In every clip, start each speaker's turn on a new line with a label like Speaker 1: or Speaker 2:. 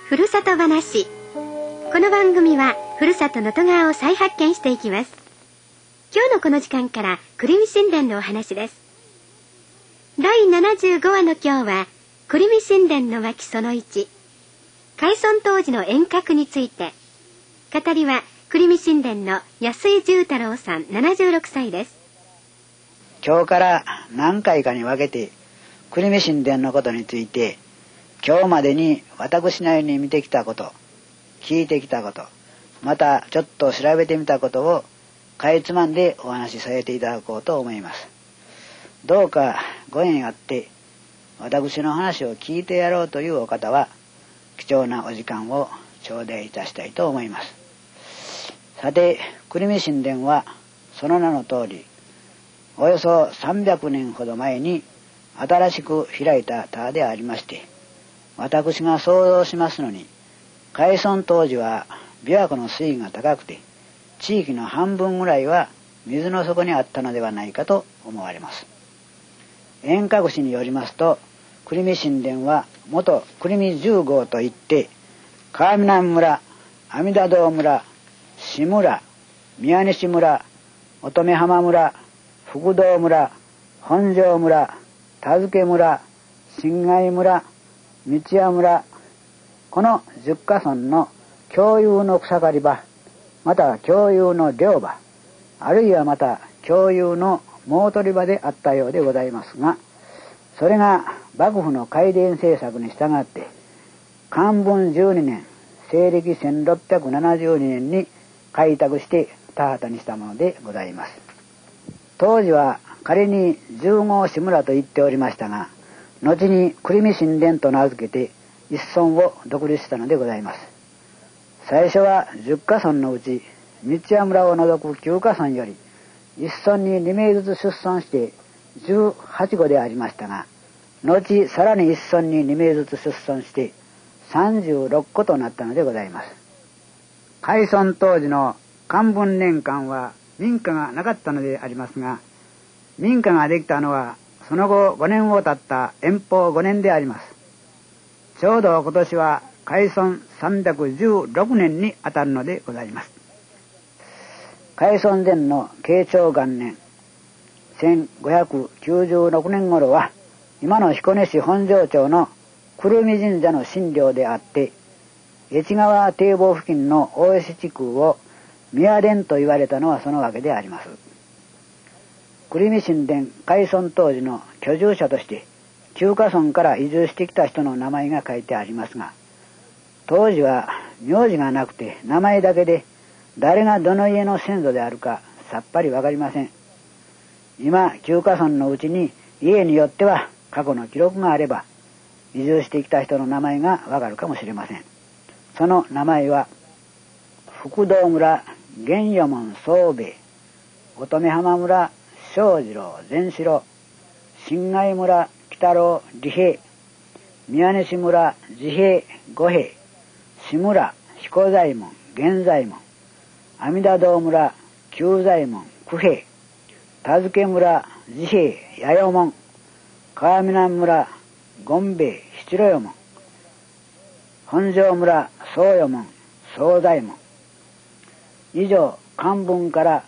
Speaker 1: ふるさと話。この番組はふるさと能登川を再発見していきます。今日のこの時間から久留米神殿のお話です。第75話の今日は久留米神殿の脇その1、開村当時の遠隔について。語りは久留米神殿の安井重太郎さん76歳です。
Speaker 2: 今日から何回かに分けて久留米神殿のことについて、今日までに私なりに見てきたこと、聞いてきたこと、またちょっと調べてみたことをかいつまんでお話しさせていただこうと思います。どうかご縁あって私の話を聞いてやろうというお方は貴重なお時間を頂戴いたしたいと思います。さて、久留米神殿はその名の通り、およそ300年ほど前に新しく開いた塔でありまして、私が想像しますのに、開村当時は琵琶湖の水位が高くて、地域の半分ぐらいは水の底にあったのではないかと思われます。遠隔誌によりますと、久留米神殿は元久留米10号といって、川南村、阿弥陀堂村、志村、宮西村、乙女浜村、福道村、本庄村、田付村、新貝村、道屋村、この10か村の共有の草刈り場、また共有の漁場、あるいはまた共有の藻取り場であったようでございますが、それが幕府の開田政策に従って寛文12年、西暦1672年に開拓して田畑にしたものでございます。当時は仮に十号志村と言っておりましたが、後に久留米神殿と名付けて一村を独立したのでございます。最初は10か村のうち道屋村を除く9か村より一村に2名ずつ出村して18戸でありましたが、後さらに一村に2名ずつ出村して36戸となったのでございます。開村当時の寛文年間は民家がなかったのでありますが、民家ができたのはその後5年を経った延保5年であります。ちょうど今年は開村316年にあたるのでございます。開村前の慶長元年1596年頃は、今の彦根市本庄町の久留米神社の神領であって、越川堤防付近の大石地区を宮殿と言われたのはそのわけであります。久留米神殿開村当時の居住者として9か村から移住してきた人の名前が書いてありますが、当時は名字がなくて名前だけで誰がどの家の先祖であるかさっぱりわかりません。今9か村のうちに家によっては過去の記録があれば移住してきた人の名前がわかるかもしれません。その名前は福道村玄与門宗兵衛、乙女浜村正次郎善四郎、新貝村北郎利平、宮西村治平五平、志村彦左衛門源左衛門、阿弥陀堂村久左衛門九平、田付村治平弥生門、川南村権兵衛七郎右門、本庄村宗右衛門宗左衛門。以上、寛文から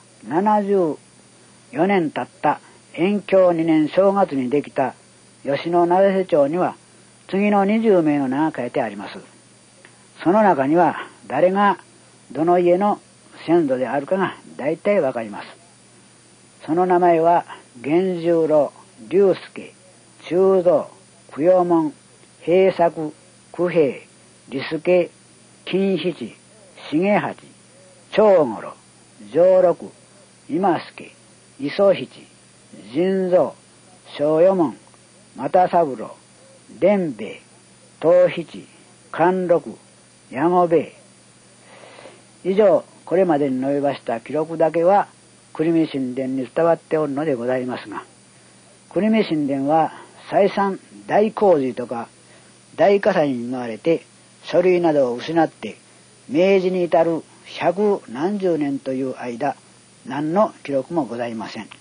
Speaker 2: 74年経った延享2年正月にできた吉野名瀬町には次の20名の名が書いてあります。その中には誰がどの家の先祖であるかが大体わかります。その名前は源十郎、龍介、中蔵、供養門、平作、九平、利助、金七、重八、長五郎、上六、今助、磯七、神蔵、正右衛門、又三郎、伝兵衛、東七、貫禄、矢後兵衛。以上、これまでに述べました記録だけは久留米神殿に伝わっておるのでございますが、久留米神殿は再三大洪水とか大火災に見舞われて書類などを失って明治に至る百何十年という間、何の記録もございません。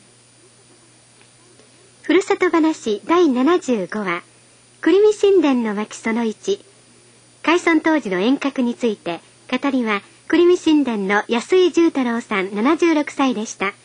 Speaker 1: ふるさと話第75話、久留米神殿の脇その1、 開村当時の遠隔について、語りは、久留米神殿の安井重太郎さん76歳でした。